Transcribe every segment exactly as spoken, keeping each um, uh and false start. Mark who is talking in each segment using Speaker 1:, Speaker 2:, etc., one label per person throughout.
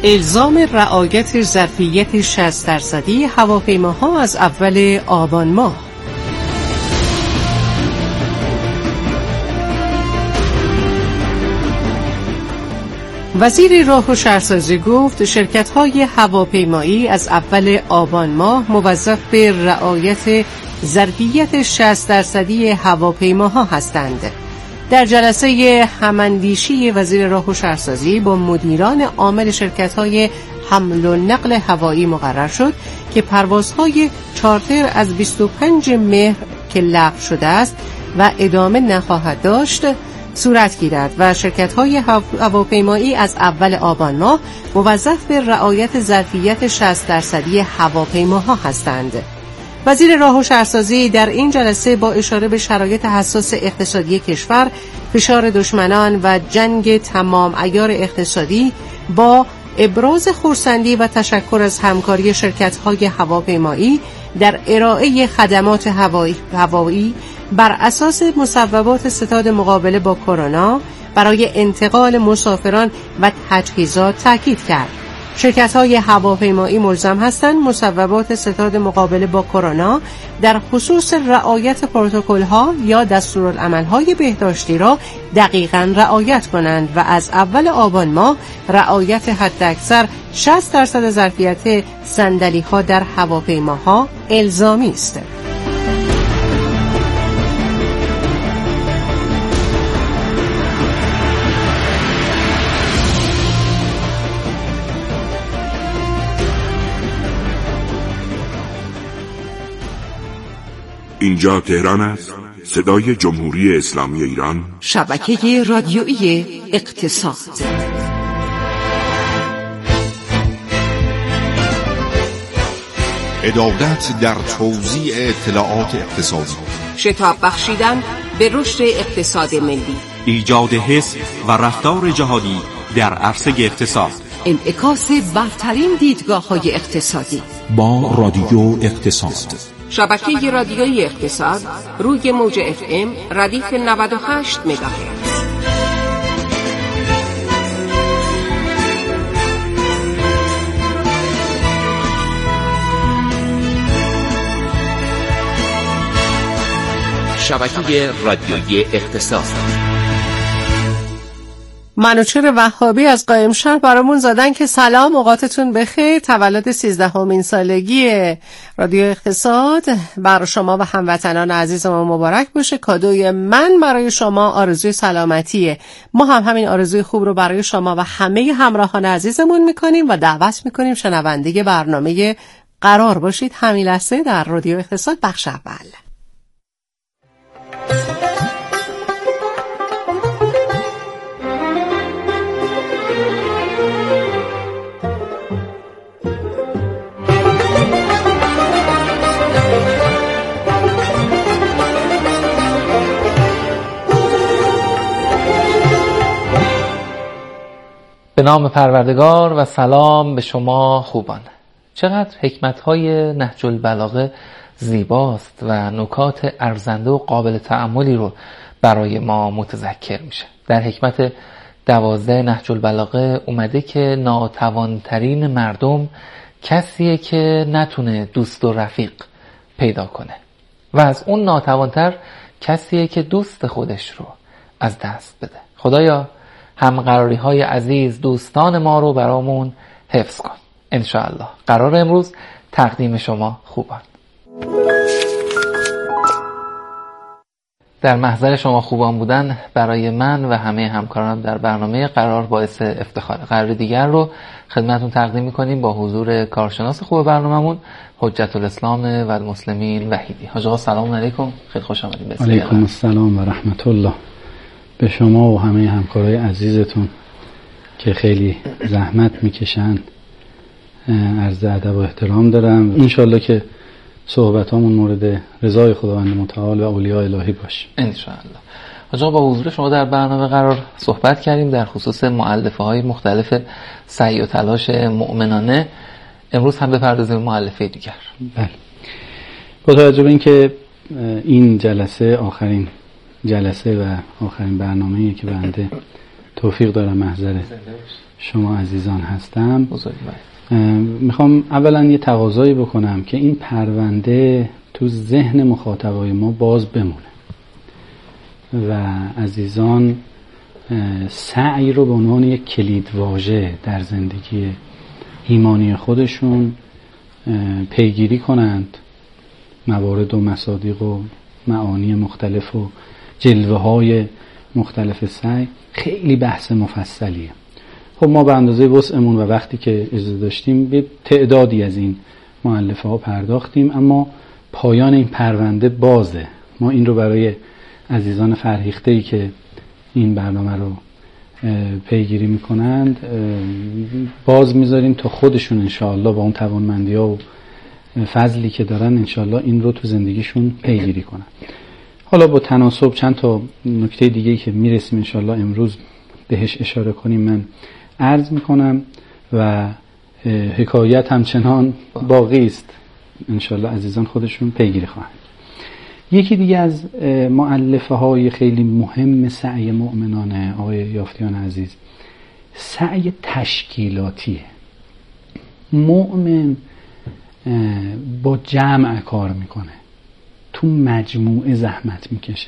Speaker 1: الزام رعایت ظرفیت شصت درصدی هواپیماها از اول آبان ماه. وزیر راه و شهرسازی گفت شرکت‌های هواپیمایی از اول آبان ماه موظف به رعایت ظرفیت شصت درصدی هواپیماها هستند. در جلسه هماندیشی وزیر راه و شهرسازی با مدیران عامل شرکت‌های حمل و نقل هوایی مقرر شد که پروازهای چارتر از بیست و پنجم مهر که لغو شده است و ادامه نخواهد داشت صورت گیرد و شرکت‌های هواپیمایی از اول آبان ماه موظف به رعایت ظرفیت شصت درصدی هواپیماها هستند. وزیر راه و شهرسازی در این جلسه با اشاره به شرایط حساس اقتصادی کشور، فشار دشمنان و جنگ تمام عیار اقتصادی، با ابراز خرسندی و تشکر از همکاری شرکت‌های هواپیمایی در ارائه خدمات هوایی, هوایی بر اساس مصوبات ستاد مقابله با کرونا برای انتقال مسافران و تجهیزات تاکید کرد. شرکت‌های هواپیمایی ملزم هستند مصوبات ستاد مقابله با کرونا در خصوص رعایت پروتکل‌ها یا دستورالعمل‌های بهداشتی را دقیقاً رعایت کنند و از اول آبان ماه رعایت حداکثر شصت درصد ظرفیت صندلی‌ها در هواپیماها الزامی است.
Speaker 2: اینجا تهران است، صدای جمهوری اسلامی ایران،
Speaker 3: شبکه رادیویی اقتصاد.
Speaker 4: عدالت در توزیع اطلاعات اقتصادی،
Speaker 3: شتاب بخشیدن به رشد اقتصاد ملی،
Speaker 5: ایجاد حس و رفتار جهادی در عرصه اقتصاد،
Speaker 3: انعکاس برترین دیدگاه‌های اقتصادی
Speaker 6: با رادیو اقتصاد.
Speaker 3: شبکه رادیویی اقتصاد روی موج اف ام ردیف نود و هشت مگاهرتز.
Speaker 6: شبکه رادیویی اقتصاد.
Speaker 1: منوچهر وهابی از قائم شهر برامون زدن که سلام، اوقاتتون بخیر، تولد سیزدهمین سالگی رادیو اقتصاد برای شما و هموطنان عزیز ما مبارک باشه. کادوی من برای شما آرزوی سلامتیه. ما هم همین آرزوی خوب رو برای شما و همه همراهان عزیزمون میکنیم و دعوت میکنیم شنونده برنامه قرار باشید همین لحظه در رادیو اقتصاد بخش اول.
Speaker 7: به نام پروردگار و سلام به شما خوبان. چقدر حکمت‌های نهج البلاغه زیباست و نکات ارزنده و قابل تأملی رو برای ما متذکر میشه. در حکمت دوازده نهج البلاغه اومده که ناتوانترین مردم کسیه که نتونه دوست و رفیق پیدا کنه و از اون ناتوانتر کسیه که دوست خودش رو از دست بده. خدایا همقراری های عزیز دوستان ما رو برامون حفظ کن انشاءالله. قرار امروز تقدیم شما خوبان. در محضر شما خوبان بودن برای من و همه همکارانم در برنامه قرار باعث افتخار. قرار دیگر رو خدمتون تقدیم میکنیم با حضور کارشناس خوب برنامه‌مون حجت الاسلام و المسلمین وحیدی. حاج آقا سلام علیکم، خیلی خوش آمدید.
Speaker 8: علیکم السلام و رحمت الله. به شما و همه همکارای عزیزتون که خیلی زحمت میکشن عرض ادب و احترام دارم. انشالله که صحبتامون مورد رضای خداوند متعال و اولیاء الهی باشه
Speaker 7: انشالله. حاج آقا با حضور شما در برنامه قرار صحبت کردیم در خصوص مؤلفه های مختلف سعی و تلاش مؤمنانه. امروز هم بپردازیم مؤلفه دیگر.
Speaker 8: بله. با توجه به اینکه این جلسه آخرین جلسه و آخرین برنامه‌ای که بنده توفیق دارم محضر شما عزیزان هستم. میخوام اولا یه تقاضایی بکنم که این پرونده تو ذهن مخاطبای ما باز بمونه و عزیزان سعی رو به عنوان یک کلید واژه در زندگی ایمانی خودشون پیگیری کنند. موارد و مصادیق و معانی مختلف و جلوه های مختلف سعی خیلی بحث مفصلیه. خب ما به اندازه وسعمون و وقتی که اجازه داشتیم به تعدادی از این مؤلفه ها پرداختیم، اما پایان این پرونده بازه. ما این رو برای عزیزان فرهیخته‌ای که این برنامه رو پیگیری میکنند باز میذاریم تا خودشون انشاءالله با اون توانمندی ها و فضلی که دارن انشاءالله این رو تو زندگیشون پیگیری کنن. حالا با تناسب چند تا نکته دیگه‌ای که میرسیم انشاءالله امروز بهش اشاره کنیم من عرض میکنم و حکایت همچنان باقی است، انشاءالله عزیزان خودشون پیگیری خواهند. یکی دیگه از مؤلفه های خیلی مهم سعی مؤمنانه آقای یافتیان عزیز سعی تشکیلاتیه. مؤمن با جمع کار میکنه، تو مجموعه زحمت میکشه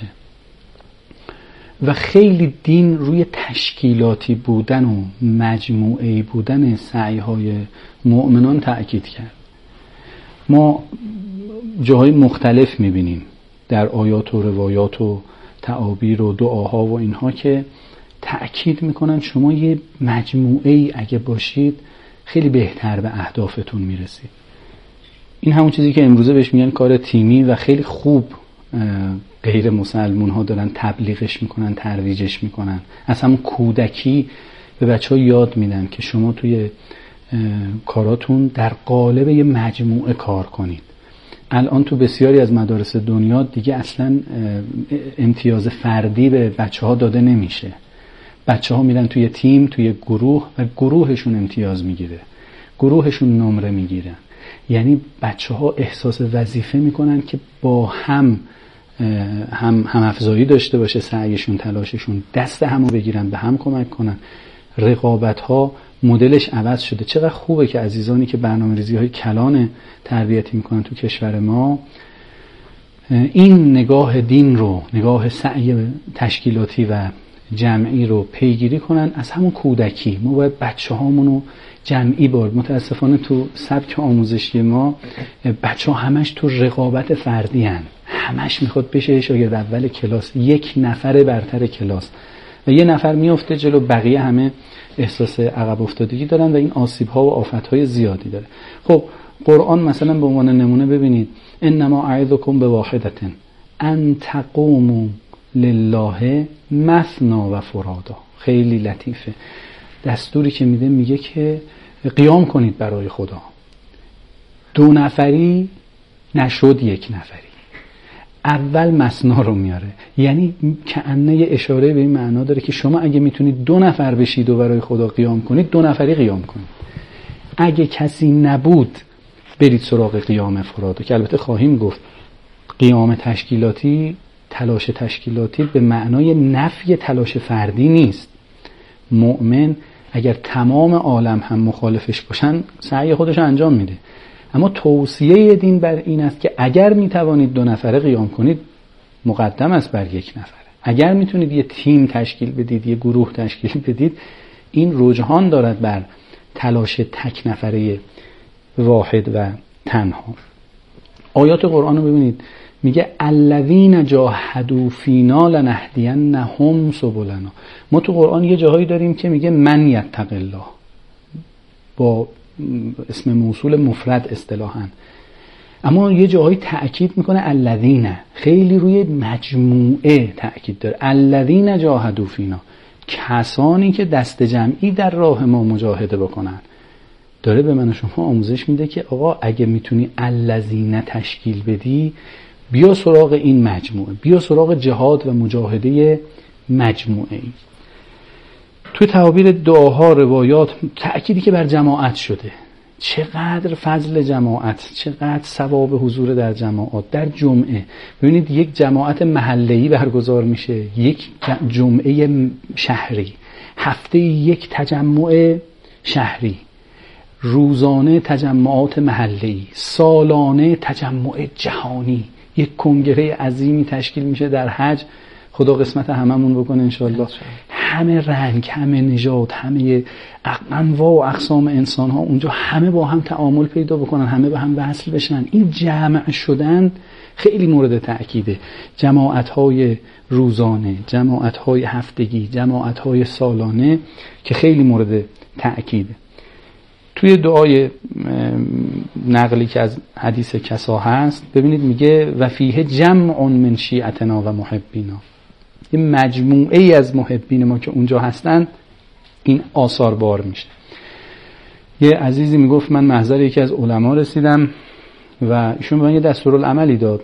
Speaker 8: و خیلی دین روی تشکیلاتی بودن و مجموعه‌ای بودن سعی‌های مؤمنان تأکید کرد. ما جاهای مختلف میبینیم در آیات و روایات و تعابیر و دعاها و اینها که تأکید میکنن شما یه مجموعه‌ای اگه باشید خیلی بهتر به اهدافتون میرسید. این همون چیزی که امروزه بهش میگن کار تیمی و خیلی خوب غیر مسلمون ها دارن تبلیغش میکنن، ترویجش میکنن. از همون کودکی به بچه ها یاد میدن که شما توی کاراتون در قالب یه مجموعه کار کنید. الان تو بسیاری از مدارس دنیا دیگه اصلا امتیاز فردی به بچه ها داده نمیشه. بچه ها میرن توی تیم، توی گروه و گروهشون امتیاز میگیره، گروهشون نمره میگیرن. یعنی بچه ها احساس وظیفه میکنن که با هم هم هم افزایی داشته باشه سعیشون، تلاششون، دست همو بگیرن، به هم کمک کنن. رقابت ها مدلش عوض شده. چقدر خوبه که عزیزانی که برنامه‌ریزی های کلان تربیتی میکنن تو کشور ما این نگاه دین رو، نگاه سعی تشکیلاتی و جمعی رو پیگیری کنن از همون کودکی. ما باید بچه هامونو جمعی بارد. متاسفانه تو سبک آموزشی ما بچه ها همش تو رقابت فردی هن. همش میخواد بشه شاگرد اول کلاس، یک نفر برتر کلاس و یه نفر میفته جلو، بقیه همه احساس عقب افتادگی دارن و این آسیب ها و آفت های زیادی داره. خب قرآن مثلا به عنوان نمونه ببینید انما اعظکم بواحدة ان تقوموا لله مثنا و فرادا. خیلی لطیفه. دستوری که میده میگه که قیام کنید برای خدا. دو نفری نشد یک نفری. اول مثنا رو میاره، یعنی کأنه یه اشاره به این معنا داره که شما اگه میتونید دو نفر بشید و برای خدا قیام کنید، دو نفری قیام کنید. اگه کسی نبود برید سراغ قیام فرادا، که البته خواهیم گفت قیام تشکیلاتی، تلاش تشکیلاتی به معنای نفی تلاش فردی نیست. مؤمن اگر تمام عالم هم مخالفش باشن سعی خودش انجام میده، اما توصیه دین بر این است که اگر میتوانید دو نفره قیام کنید مقدم است بر یک نفره. اگر میتونید یه تیم تشکیل بدید، یه گروه تشکیل بدید، این رجحان دارد بر تلاش تک نفره واحد و تنها. آیات قرآن رو ببینید، میگه الذین جاهدوا فینا لنهدینهم سبلنا. ما تو قرآن یه جاهایی داریم که میگه من یتق الله با اسم موصول مفرد اصطلاحاً، اما یه جاهایی تأکید میکنه الذین، خیلی روی مجموعه تأکید داره. الذین جاهدوا فینا، کسانی که دست جمعی در راه ما مجاهده بکنن. داره به من و شما آموزش میده که آقا اگه میتونی الذین تشکیل بدی، بیا سراغ این مجموعه، بیا سراغ جهاد و مجاهده مجموعه‌ای. تو تعابیر دعاها، روایات تأکیدی که بر جماعت شده. چقدر فضل جماعت، چقدر ثواب حضور در جماعت، در جمعه. ببینید یک جماعت محله‌ای برگزار میشه، یک جمعه شهری، هفته یک تجمع شهری، روزانه تجمعات محلی، سالانه تجمع جهانی. یک کنگره عظیمی تشکیل میشه در حج، خدا قسمت هممون بکنه انشالله. همه رنگ، همه نژاد، همه انواع و اقسام انسان ها اونجا همه با هم تعامل پیدا بکنن، همه با هم وصل بشن. این جمع شدن خیلی مورد تأکیده. جماعت های روزانه، جماعت های هفتگی، جماعت های سالانه که خیلی مورد تأکیده. توی دعای نقلی که از حدیث کسا هست ببینید میگه و فیه جمع من شیعتنا و محبینا، یه مجموعه ای از محبین ما که اونجا هستن این آثار بار میشه. یه عزیزی میگفت من محضر یکی از علما رسیدم و ایشون به من یه دستورالعملی داد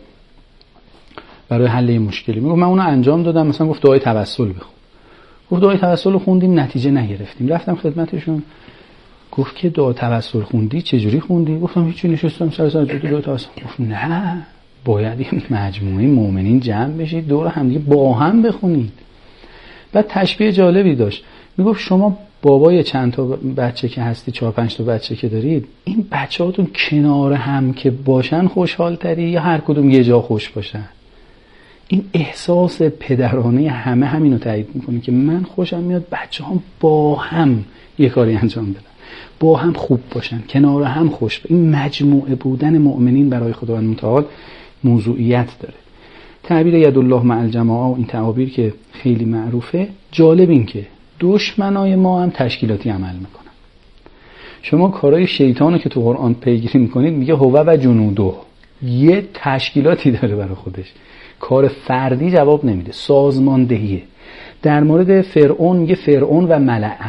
Speaker 8: برای حل این مشکلی. میگفت من اونو انجام دادم، مثلا گفت دعای توسل بخون. گفت دعای توسل خوندیم نتیجه نگرفتیم. رفتم خدمتشون، گفت که دعا توسل خوندی چجوری خوندی؟ گفتم هیچی، نشستم سر سر دعا توسل. گفت نه، باید این مجموعه مؤمنین جمع بشید دور هم دیگه با هم بخونید. بعد تشبیه جالبی داشت، میگفت شما بابای چند تا بچه که هستی، چهار پنج تا بچه که دارید، این بچه‌هاتون کنار هم که باشن خوشحال تری یا هر کدوم یه جا خوش باشن؟ این احساس پدرانه همه همینو تایید میکنه که من خوشم میاد بچه‌هام با هم یه کاری انجام بدن، با هم خوب باشن، کنار هم خوش باشن. این مجموعه بودن مؤمنین برای خداوند متعال موضوعیت داره. تعبیر یدالله مع الجماعه و این تعابیر که خیلی معروفه، جالب این که دشمنای ما هم تشکیلاتی عمل میکنن. شما کارهای شیطانو که تو قرآن پیگیری میکنید میگه هو و جنودو، یه تشکیلاتی داره برای خودش، کار فردی جواب نمیده، سازماندهیه. در مورد فرعون میگه فرعون و ملعه،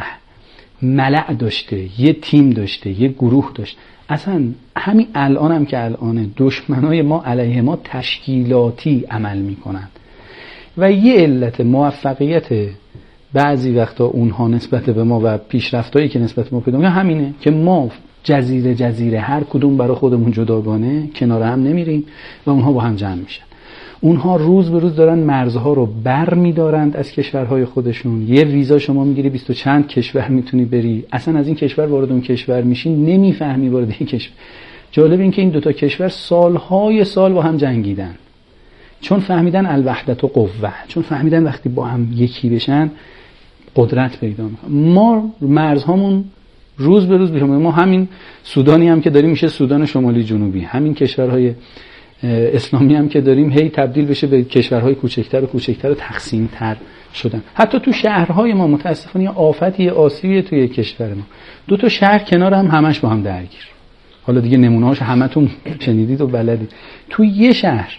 Speaker 8: ملع داشته، یه تیم داشته، یه گروه داشته. اصلا همین الان هم که الانه دشمنای ما علیه ما تشکیلاتی عمل میکنن و یه علت موفقیت بعضی وقتا اونها نسبت به ما و پیشرفتایی که نسبت به ما پیدا میکنن همینه که ما جزیره جزیره هر کدوم برای خودمون جداگانه کنار هم نمیریم و اونها با هم جمع میشن. اونها روز به روز دارن مرزها رو بر میدارند از کشورهای خودشون. یه ویزا شما میگیری بیست و چند کشور میتونی بری، اصلا از این کشور وارد اون کشور میشین نمیفهمی وارد این کشور. جالب این که این دوتا کشور سالهای سال با هم جنگیدن، چون فهمیدن الوحدت و قوه، چون فهمیدن وقتی با هم یکی بشن قدرت پیدا میکنن. ما مرزهامون روز به روز بیشتر، ما همین سودانی هم که داریم میشه سودان شمالی جنوبی، همین کشورهای اسلامی هم که داریم هی تبدیل بشه به کشورهای کوچکتر و کوچکتر و تقسیم تر شدن. حتی تو شهرهای ما متاسفانه آفتی آسیبی توی کشور ما، دو تا شهر کنار هم همش با هم درگیر. حالا دیگه نمونه‌هاش همتون شنیدید و بلدید. تو یه شهر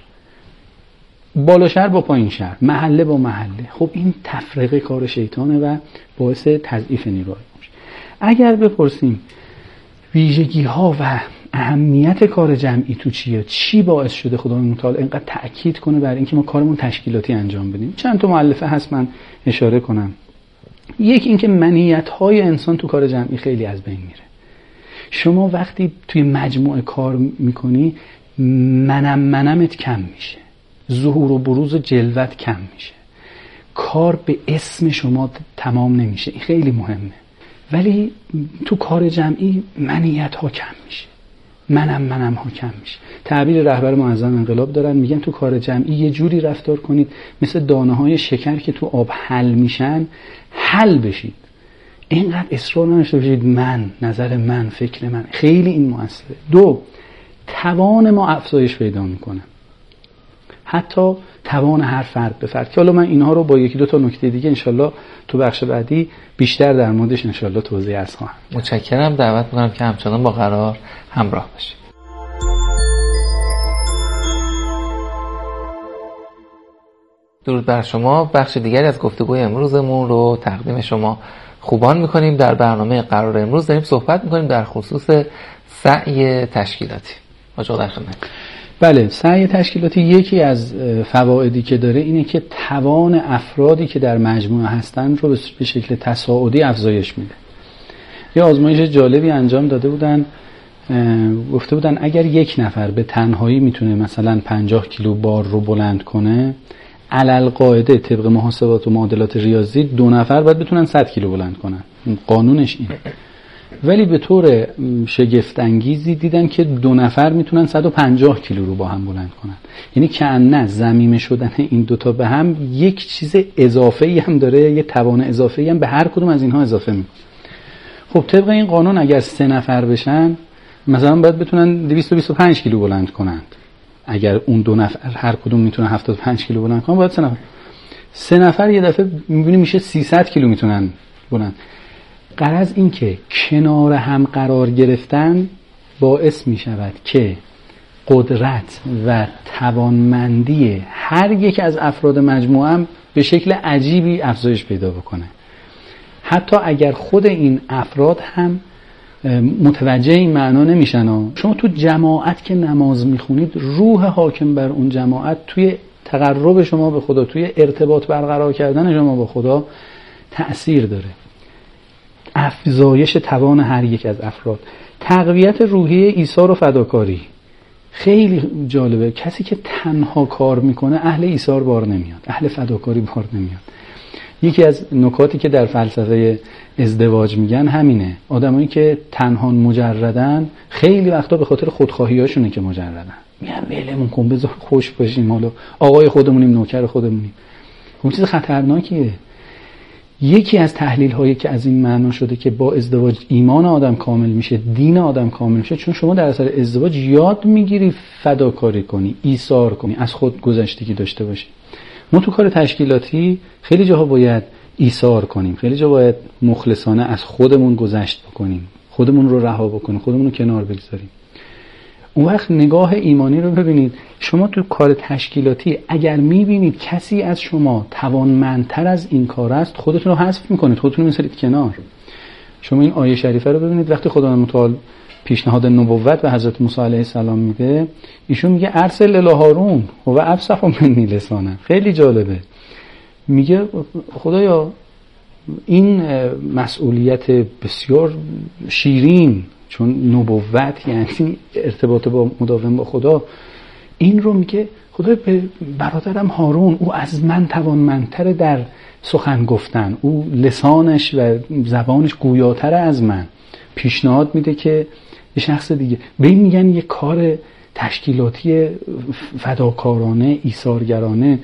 Speaker 8: بالا شهر با پایین شهر، محله با محله. خب این تفرقه کار شیطانه و باعث تضعیف نیروهای میشه. اگر بپرسیم ویژگی ها و اهمیت کار جمعی تو چیه، چی باعث شده خداوند متعال اینقدر تأکید کنه بر اینکه ما کارمون تشکیلاتی انجام بدیم، چند تا مؤلفه هست من اشاره کنم. یک اینکه منیت‌های انسان تو کار جمعی خیلی از بین میره. شما وقتی توی مجموعه کار میکنی منم منمت کم میشه، ظهور و بروز و جلوت کم میشه، کار به اسم شما تمام نمیشه. این خیلی مهمه. ولی تو کار جمعی منیت ها کم میشه، منم منم ها کم میشه. تعبیر رهبر معظم انقلاب دارن، میگن تو کار جمعی یه جوری رفتار کنید مثل دانه های شکر که تو آب حل میشن، حل بشید. اینقدر اصرار نشته باشید من، نظر من، فکر من. خیلی این موثره. دو، توان ما افزایش پیدا میکنه، حتی توان هر فرد به فرد، که حالا من اینها رو با یکی دو تا نکته دیگه انشالله تو بخش بعدی بیشتر در موردش انشالله توضیح عرض خواهم.
Speaker 7: متشکرم. دعوت میکنم که همچنان با قرار همراه باشید. درود بر شما. بخش دیگری از گفتگوی امروزمون رو تقدیم شما خوبان میکنیم. در برنامه قرار امروز داریم صحبت میکنیم در خصوص سعی تشکیلاتی. آقا در خدمت.
Speaker 8: بله، سعی تشکیلاتی یکی از فوایدی که داره اینه که توان افرادی که در مجموعه هستن رو به شکل تصاعدی افزایش میده. یه آزمایش جالبی انجام داده بودن، گفته بودن اگر یک نفر به تنهایی میتونه مثلا پنجاه کیلو بار رو بلند کنه، علل قاعده طبق محاسبات و معادلات ریاضی دو نفر باید بتونن صد کیلو بلند کنن، قانونش اینه. ولی به طور شگفت انگیزی دیدن که دو نفر میتونن صد و پنجاه کیلو رو با هم بلند کنن. یعنی کأنه ضمیمه شدن این دوتا به هم یک چیز اضافه‌ای هم داره، یه توان اضافه‌ای هم به هر کدوم از اینها اضافه میکنه. خب طبق این قانون اگر سه نفر بشن مثلا باید بتونن دویست و بیست و پنج کیلو بلند کنند. اگر اون دو نفر هر کدوم میتونه هفتاد و پنج کیلو بلند کنن، باید سه نفر سه نفر یه دفعه میبینی میشه سیصد کیلو میتونن بلند. غرض این که کنار هم قرار گرفتن باعث می شود که قدرت و توانمندی هر یک از افراد مجموعه هم به شکل عجیبی افزایش پیدا بکنه. حتی اگر خود این افراد هم متوجه این معنا نمیشن. شما تو جماعت که نماز میخونید، روح حاکم بر اون جماعت توی تقرب شما به خدا، توی ارتباط برقرار کردن شما با خدا تأثیر داره. افزایش توان هر یک از افراد، تقویت روحیه ایثار و فداکاری. خیلی جالبه، کسی که تنها کار میکنه اهل ایثار بار نمیاد، اهل فداکاری بار نمیاد. یکی از نکاتی که در فلسفه ازدواج میگن همینه، آدمایی که تنها مجردن خیلی وقتا به خاطر خودخواهیاشونه که مجردن. میگن ولمون کن، بذار خوش باشیم، حالا آقای خودمونیم، نوکر خودمونیم. اون چیز خطرناکیه. یکی از تحلیل هایی که از این معنا شده که با ازدواج ایمان آدم کامل میشه، دین آدم کامل میشه، چون شما در اثر ازدواج یاد میگیری فداکاری کنی، ایثار کنی، از خود گذشتگی داشته باشی. ما تو کار تشکیلاتی خیلی جاها باید ایثار کنیم، خیلی جا باید مخلصانه از خودمون گذشت بکنیم، خودمون رو رها بکنیم، خودمون رو کنار بگذاریم. اون وقت نگاه ایمانی رو ببینید. شما تو کار تشکیلاتی اگر میبینید کسی از شما توانمندتر از این کار است، خودتون رو حذف میکنید، خودتون رو میذارید کنار. شما این آیه شریفه رو ببینید، وقتی خداوند متعال پیشنهاد نبوت به حضرت موسی علیه السلام میده، ایشون میگه ارسل الی هارون و افصح منی لسانا. خیلی جالبه، میگه خدایا این مسئولیت بسیار شیرین، چون نبوت یعنی ارتباط با مداوم با خدا، این رو میگه خدا به برادرم هارون، او از من توانمندتر در سخن گفتن، او لسانش و زبانش گویاتر از من. پیشنهاد میده که یه شخص دیگه، به این میگن یه کار تشکیلاتی فداکارانه، ایثارگرانه،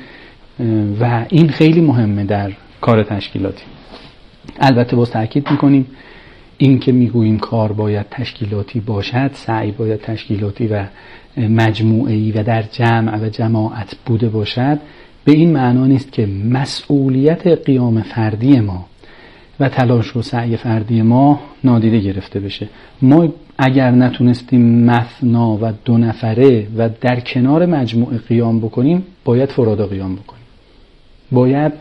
Speaker 8: و این خیلی مهمه در کار تشکیلاتی. البته باز تاکید میکنیم این که میگوییم کار باید تشکیلاتی باشد، سعی باید تشکیلاتی و مجموعه‌ای و در جمع و جماعت بوده باشد، به این معنا نیست که مسئولیت قیام فردی ما و تلاش و سعی فردی ما نادیده گرفته بشه. ما اگر نتونستیم مثنا و دو نفره و در کنار مجموعه قیام بکنیم، باید فرادا قیام بکنیم، باید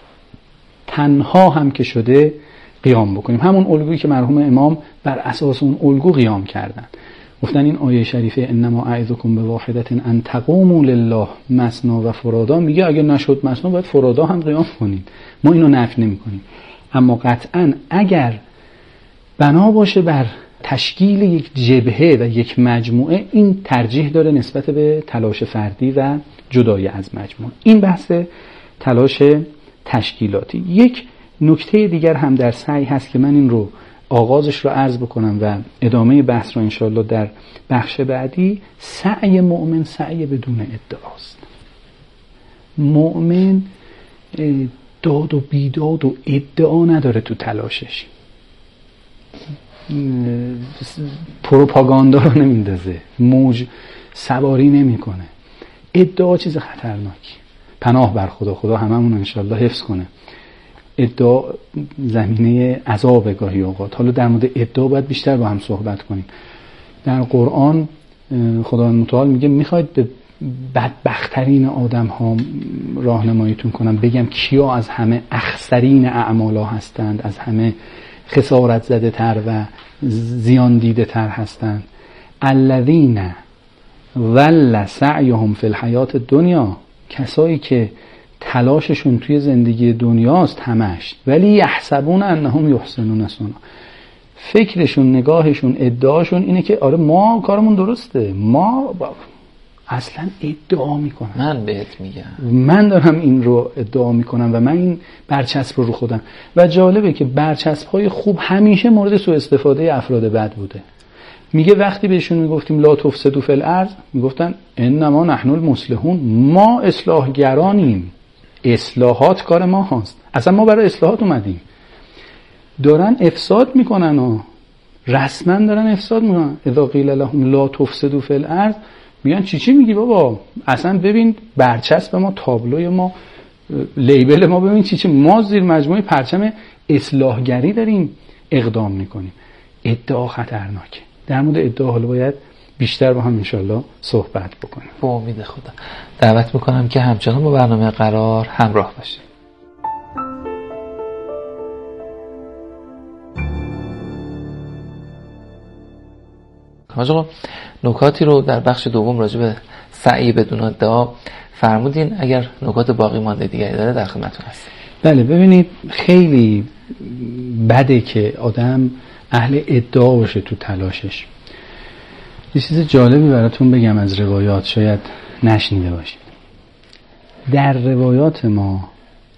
Speaker 8: تنها هم که شده قیام بکنیم. همون الگویی که مرحوم امام بر اساس اون الگو قیام کردن. گفتن این آیه شریفه انما اعظکم بواحدة ان تقوموا لله مثنا و فرادا، میگه اگه نشد مثنا باید فرادا هم قیام کنید. ما اینو نفی نمی‌کنیم، اما قطعاً اگر بنا باشه بر تشکیل یک جبهه و یک مجموعه، این ترجیح داره نسبت به تلاش فردی و جدای از مجموعه. این بحث تلاش تشکیلاتی. یک نکته دیگر هم در سعی هست که من این رو آغازش رو عرض بکنم و ادامه بحث رو انشاءالله در بخش بعدی. سعی مؤمن سعی بدون ادعاست. مؤمن داد و بیداد و ادعا نداره تو تلاشش، پروپاگاندا رو نمیندازه، موج سواری نمیکنه. ادعا چیز خطرناکی. پناه بر خدا، خدا هممون انشاءالله حفظ کنه. ادعا زمینه عذاب گاهی اوقات. حالا در مورد ادعا باید بیشتر با هم صحبت کنیم. در قرآن خداوند متعال میگه میخواید به بدبخترین آدم ها راهنماییتون کنم، بگم کیا از همه اخسرین اعمالا هستند، از همه خسارت زده تر و زیان دیده تر هستند. الذین ول سعیهم فی الحیات الدنیا، کسایی که تلاششون توی زندگی دنیاست همش، ولی یحسبون انهم یحسنون صنعا، فکرشون، نگاهشون، ادعاشون اینه که آره ما کارمون درسته، ما با... اصلا ادعا میکنم.
Speaker 7: من بهت میگم،
Speaker 8: من دارم این رو ادعا میکنم و من این برچسب رو رو خودم. و جالبه که برچسب های خوب همیشه مورد سوء استفاده افراد بد بوده. میگه وقتی بهشون میگفتیم لا تفسدوا فی الارض، میگفتن انما نحن المصلحون، ما اصلاحگرانیم، اصلاحات کار ما هست، اصلا ما برای اصلاحات اومدیم. دارن افساد میکنن و رسما دارن افساد میکنن. اذا قیل لهم لا تفسدوا فی الارض، میگن چی چی میگی بابا، اصلا ببین برچسب ما، تابلوی ما، لیبل ما، ببین چی چی، ما زیر مجموعه پرچم اصلاحگری داریم اقدام میکنیم. ادعا خطرناکه. در مورد ادعا حالا باید بیشتر با هم انشالله صحبت بکنیم.
Speaker 7: با امید خدا دعوت میکنم که همچنان با برنامه قرار همراه باشید. حاج آقا نکاتی رو در بخش دوم راجع به سعی بدون ادعا فرمودین، اگر نکات باقی مانده دیگری داره در خدمتتون هستم.
Speaker 8: بله، ببینید خیلی بده که آدم اهل ادعا باشه تو تلاشش. یه چیز جالبی براتون بگم از روایات، شاید نشنیده باشید. در روایات ما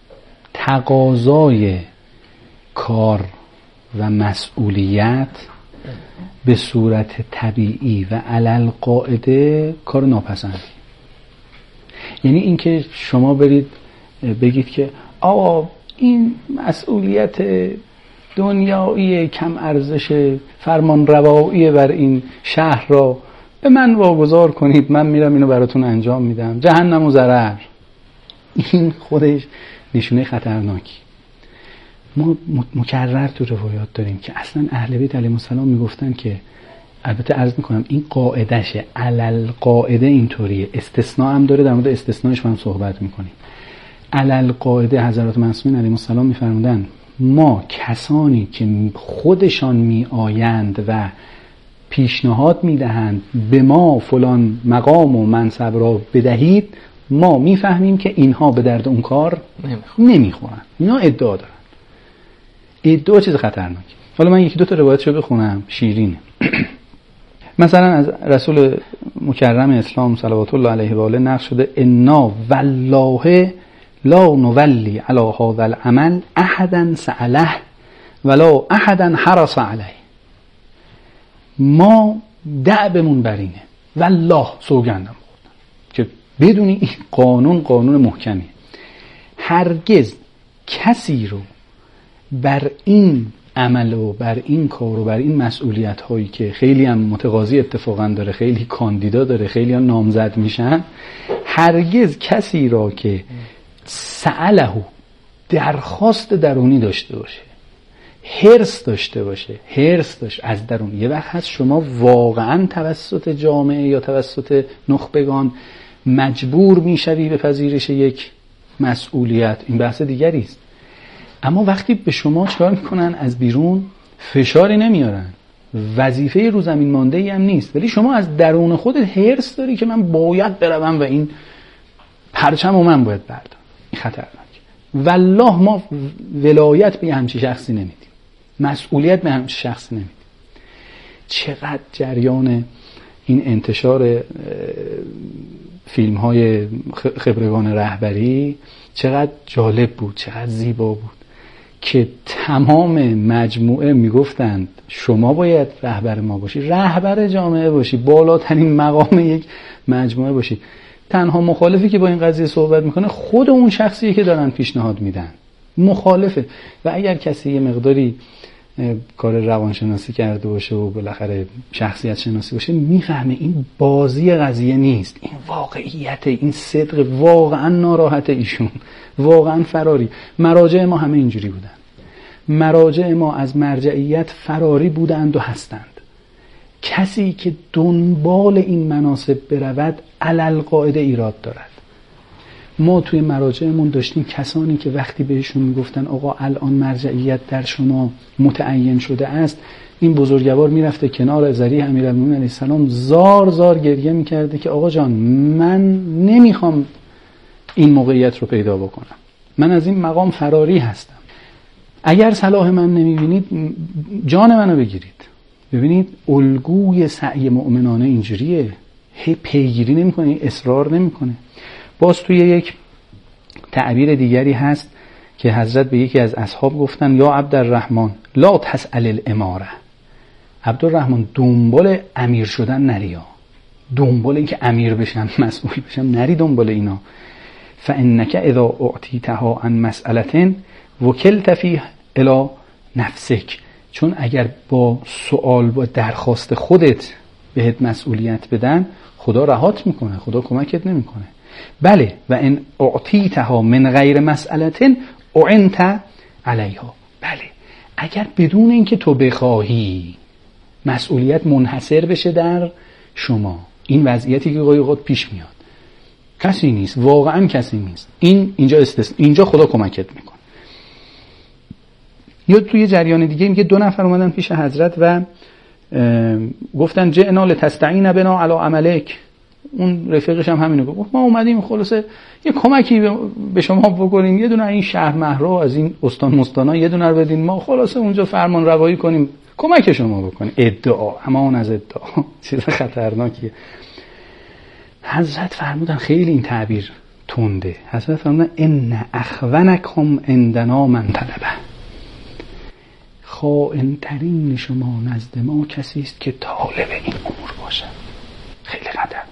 Speaker 8: تقاضای کار و مسئولیت به صورت طبیعی و علل قاعده کار ناپسندی. یعنی اینکه شما برید بگید که آقا این مسئولیت دنیایی کم ارزش فرمان روایی بر این شهر را به من واگذار کنید، من میرم اینو براتون انجام میدم، جهنم و ضرر. این خودش نشونه خطرناکی. ما مکرر تو روایات داریم که اصلا اهل بیت علیهم السلام میگفتن که، البته عرض میکنم این قاعدشه، علل قاعده اینطوریه، استثناء هم داره، در مورد استثناءش هم صحبت میکنیم. علل قاعده حضرات معصومین علیهم السلام میفرمودن ما کسانی که خودشان میآیند و پیشنهاد میدهند به ما فلان مقام و منصب را بدهید، ما میفهمیم که اینها به درد اون کار نمیخورن. اینا ادعا دارن. ادعا چیز خطرناکی. حالا من یکی دو تا روایتشو بخونم، شیرینه. مثلا از رسول مکرم اسلام صلوات الله علیه و آله نقل شده انا والله لا نولی علی هذا العمل احدا سأله ولا احدا حرص علیه. ما دعبمون بر اینه، والله سوگندم خودم که بدونی این قانون قانون محکمی، هرگز کسی رو بر این عمل و بر این کار و بر این مسئولیت هایی که خیلی هم متقاضی اتفاقا داره، خیلی کاندیدا داره، خیلی هم نامزد میشن، هرگز کسی را که سأله درخواست درونی داشته باشه، حرص داشته باشه، حرص داشت از درون. یه وقت هست شما واقعا توسط جامعه یا توسط نخبگان مجبور میشوی به پذیرش یک مسئولیت، این بحث دیگری است. اما وقتی به شما چکار میکنن؟ از بیرون فشاری نمیارن، وظیفه رو زمین مانده ای هم نیست، ولی شما از درون خودت حرص داری که من باید بروم و این پرچم و من باید بردارم. این خطرناک. والله ما ولایت به همچین شخصی نمیدیم، مسئولیت به همچین شخصی نمیدیم. چقدر جریان این انتشار فیلم های خبرگان رهبری چقدر جالب بود، چقدر زیبا بود که تمام مجموعه میگفتند شما باید رهبر ما باشی، رهبر جامعه باشی، بالاترین مقام یک مجموعه باشی. تنها مخالفی که با این قضیه صحبت میکنه خود اون شخصیه که دارن پیشنهاد میدن، مخالفه. و اگر کسی یه مقداری کار روانشناسی کرده باشه و بالاخره شخصیت شناسی باشه، میفهمه این بازی قضیه نیست، این واقعیت، این صدق. واقعا ناراحته ایشون، واقعا فراری. مراجع ما همه اینجوری بودن، مراجع ما از مرجعیت فراری بودند و هستند. کسی که دنبال این مناصب برود علل قاعده ایراد دارد. ما توی مراجعمون داشتیم کسانی که وقتی بهشون میگفتن آقا الان مرجعیت در شما متعین شده است، این بزرگوار میرفته کنار ذریح امیرالمومنین علیه السلام زار زار گریه میکرده که آقا جان من نمیخوام این موقعیت رو پیدا بکنم، من از این مقام فراری هستم، اگر صلاح من نمیبینید جان منو بگیرید. ببینید الگوی سعی مؤمنانه اینجوریه، هی پیگیری نمیکنه، اصرار نمیکنه. باز توی یک تعبیر دیگری هست که حضرت به یکی از اصحاب گفتن یا عبدالرحمن لا تسأل الاماره، عبدالرحمن دنبال امیر شدن نریا، دنبال این که امیر بشم مسئول بشم نری دنبال اینا. فانک اذا اعطیتها عن مسئله وکلت فیه الی نفسک، چون اگر با سوال با درخواست خودت بهت مسئولیت بدن خدا رهات میکنه، خدا کمکت نمیکنه. بله و ان اعطیتها من غیر مسئله اعنت علیها، بله اگر بدون اینکه تو بخواهی مسئولیت منحصر بشه در شما، این وضعیتی که گاهی اوقات پیش میاد، کسی نیست، واقعا کسی نیست، این اینجا استثنا، اینجا خدا کمکت میکنه. یا توی جریان دیگه میگه دو نفر اومدن پیش حضرت و گفتن جئنا لتستعین بنا علی عملک، اون رفیقش هم همینو گفت، ما اومدیم خلاصه یه کمکی به شما بکنیم، یه دونه این شهر مهرا از این استان مستانا یه دونه رو بدین، ما خلاصه اونجا فرمان روایی کنیم، کمک شما بکنیم. ادعا، همان از ادعا چیز خطرناکیه. حضرت فرمودن خیلی این تعبیر تنده، حضرت فرمودن ان اخونکم عندنا من طلبه، خائن‌ترین شما نزد ما کسی است که طالب این امور باشه. خیلی خطرناک.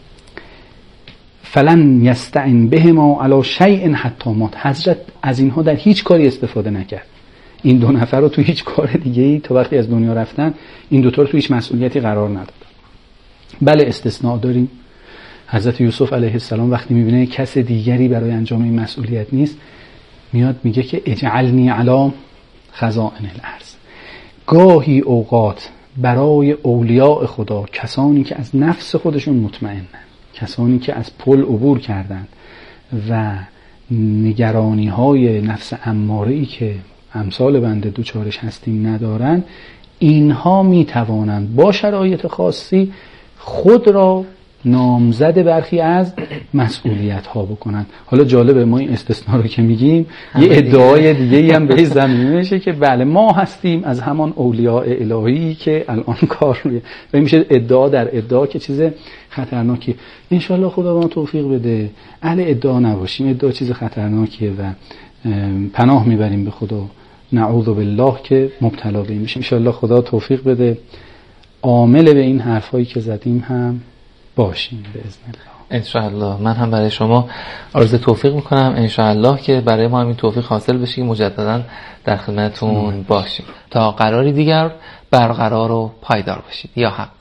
Speaker 8: فلن یستعن بهما علی شیء حتی مات، حضرت از اینها در هیچ کاری استفاده نکرد. این دو نفر رو تو هیچ کار دیگه‌ای تا وقتی از دنیا رفتن این دو تا رو تو هیچ مسئولیتی قرار نداد. بله استثناء داریم. حضرت یوسف علیه السلام وقتی میبینه کس دیگری برای انجام این مسئولیت نیست، میاد میگه که اجعلنی علی خزائن الارض. گاهی اوقات برای اولیاء خدا، کسانی که از نفس خودشون مطمئنن، کسانی که از پل عبور کردند و نگرانی های نفس اماره‌ای که امثال بنده دوچارش هستیم ندارن، اینها میتوانند با شرایط خاصی خود را نامزد برخی از مسئولیت ها بکنن. حالا جالبه ما این استثناء رو که میگیم یه ادعای دیگه ای هم به زمینه میشه که بله ما هستیم از همان اولیاء الهی که الان کار روی و میشه ادعا در ادعا که چیز خطرناکی. انشالله خدا ما توفیق بده اهل ادعا نباشیم. ادعا چیز خطرناکیه و پناه میبریم به خدا، نعوذ بالله که مبتلا به این بشیم. انشالله خدا توفیق بده عامل به این حرفایی که زدیم هم باشیم باذن الله.
Speaker 7: انشاءالله. من هم برای شما آرزوی توفیق میکنم، انشاءالله که برای ما همین توفیق حاصل بشه، مجددا در خدمتتون باشیم. تا قراری دیگر برقرار و پایدار باشید. یا حق.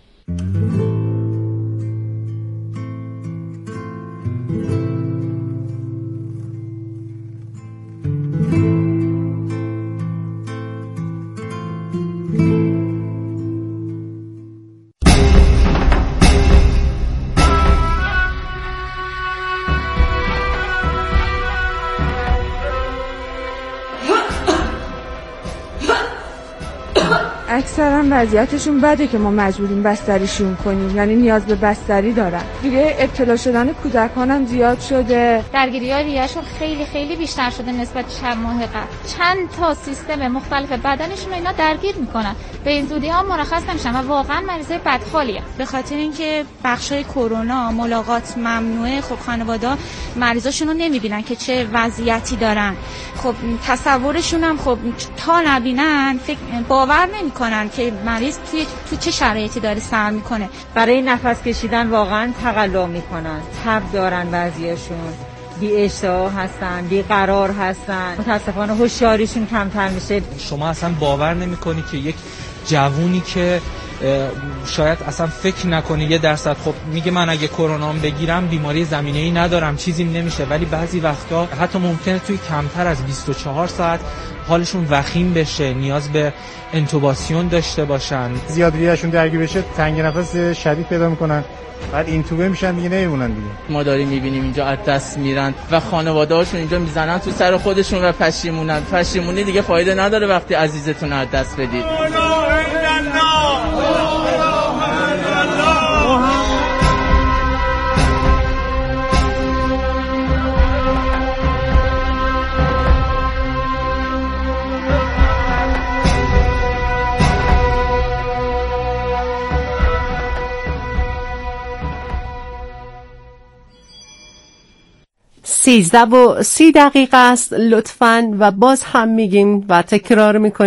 Speaker 9: اکثرا وضعیتشون بده که ما مجبوریم بستریشون کنیم، یعنی نیاز به بستری دارن. دیگه ابتلا شدن کودکان هم زیاد شده،
Speaker 10: درگیری‌های ریه‌شون خیلی خیلی بیشتر شده نسبت چند ماه قبل. چند تا سیستم مختلف بدنشون اینا درگیر میکنن، به این زودی ها مرخص نمیشن و واقعا مریضای بدحالیه.
Speaker 11: به خاطر اینکه بخشای کرونا ملاقات ممنوعه، خب خانواده‌ها مریضاشون رو نمیبینن که چه وضعیتی دارن. خب تصورشون هم خب تا نبینن فکر باور نمیکنن که مریض توی تو چه شرایطی داره سر میکنه.
Speaker 12: برای نفس کشیدن واقعا تقلا میکنن، تب دارن، بعضیاشون بی اشتها هستن، بی قرار هستن، متاسفانه هوشیاریشون کمتر میشه.
Speaker 13: شما اصلا باور نمیکنی که یک جوونی که شاید اصلا فکر نکنی یه درصد خب میگه من اگه کرونام بگیرم بیماری زمینه‌ای ندارم چیزیم نمیشه، ولی بعضی وقتا حتی ممکنه توی کمتر از بیست و چهار ساعت حالشون وخیم بشه، نیاز به انتوباسیون داشته باشن.
Speaker 14: زیاد ریهشون درگیر بشه تنگ نفس شدید پیدا میکنن، بعد اینتوبه میشن دیگه نمیمونن دیگه.
Speaker 15: ما داریم میبینیم اینجا از دست میرن و خانواده هاشون اینجا میزنن تو سر خودشون و پشیمونن. پشیمونی دیگه فایده نداره وقتی عزیزتون از دست بدید.
Speaker 1: سیزده و سی دقیقه است لطفاً و باز هم میگیم و تکرار میکنیم